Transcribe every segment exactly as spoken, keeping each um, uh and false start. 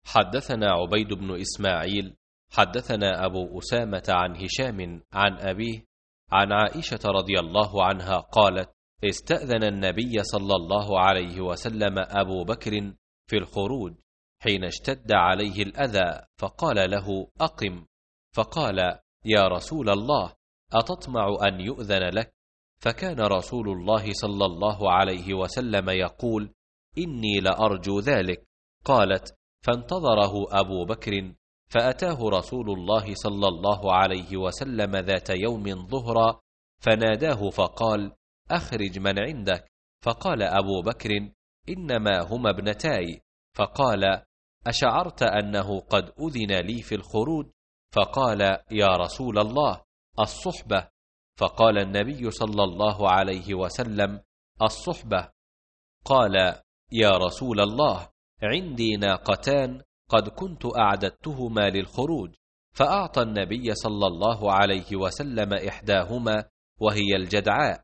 حدثنا عبيد بن إسماعيل حدثنا أبو أسامة عن هشام عن أبيه عن عائشة رضي الله عنها قالت: استأذن النبي صلى الله عليه وسلم أبو بكر في الخروج حين اشتد عليه الأذى، فقال له: أقم. فقال: يا رسول الله، أتطمع أن يؤذن لك؟ فكان رسول الله صلى الله عليه وسلم يقول: إني لأرجو ذلك. قالت: فانتظره أبو بكر، فأتاه رسول الله صلى الله عليه وسلم ذات يوم ظهرا، فناداه فقال: أخرج من عندك. فقال أبو بكر: إنما هما ابنتاي. فقال: أشعرت أنه قد أذن لي في الخروج؟ فقال: يا رسول الله، الصحبة. فقال النبي صلى الله عليه وسلم: الصحبة. قال: يا رسول الله، عندي ناقتان قد كنت أعددتهما للخروج. فأعطى النبي صلى الله عليه وسلم إحداهما وهي الجدعاء،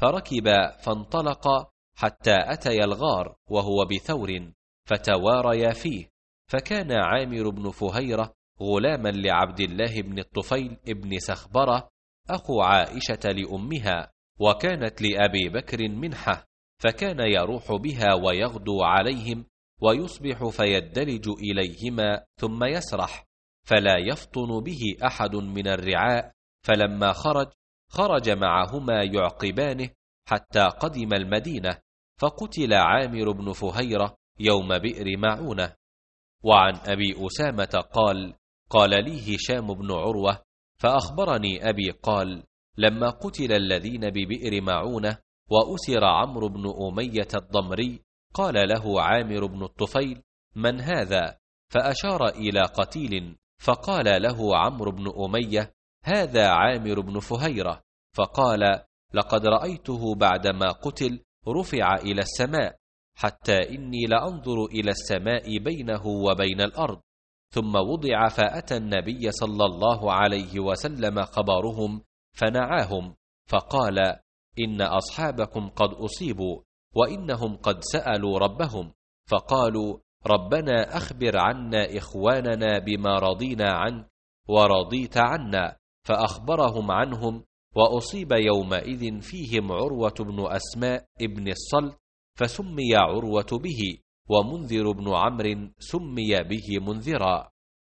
فركبا فانطلقا حتى أتيا الغار وهو بثور، فتواريا فيه. فكان عامر بن فهيرة غلاما لعبد الله بن الطفيل بن سخبرة أخو عائشة لأمها، وكانت لأبي بكر منحة، فكان يروح بها ويغدو عليهم، ويصبح فيدلج إليهما ثم يسرح، فلا يفطن به أحد من الرعاء. فلما خرج خرج معهما يعقبانه حتى قدم المدينة، فقتل عامر بن فهيرة يوم بئر معونة. وعن أبي أسامة قال: قال لي هشام بن عروة فأخبرني أبي قال: لما قتل الذين ببئر معونة وأسر عمرو بن أمية الضمري، قال له عامر بن الطفيل: من هذا؟ فأشار إلى قتيل، فقال له عمرو بن أمية: هذا عامر بن فهيرة. فقال: لقد رأيته بعدما قتل رفع إلى السماء، حتى إني لأنظر إلى السماء بينه وبين الأرض. ثم وضع، فأتى النبي صلى الله عليه وسلم خبرهم فنعاهم، فقال: إن أصحابكم قد أصيبوا، وإنهم قد سألوا ربهم، فقالوا: ربنا أخبر عنا إخواننا بما رضينا عنك ورضيت عنا. فأخبرهم عنهم، وأصيب يومئذ فيهم عروة بن أسماء ابن الصلت، فسمي عروة به، ومنذر بن عمرو سمي به منذرا.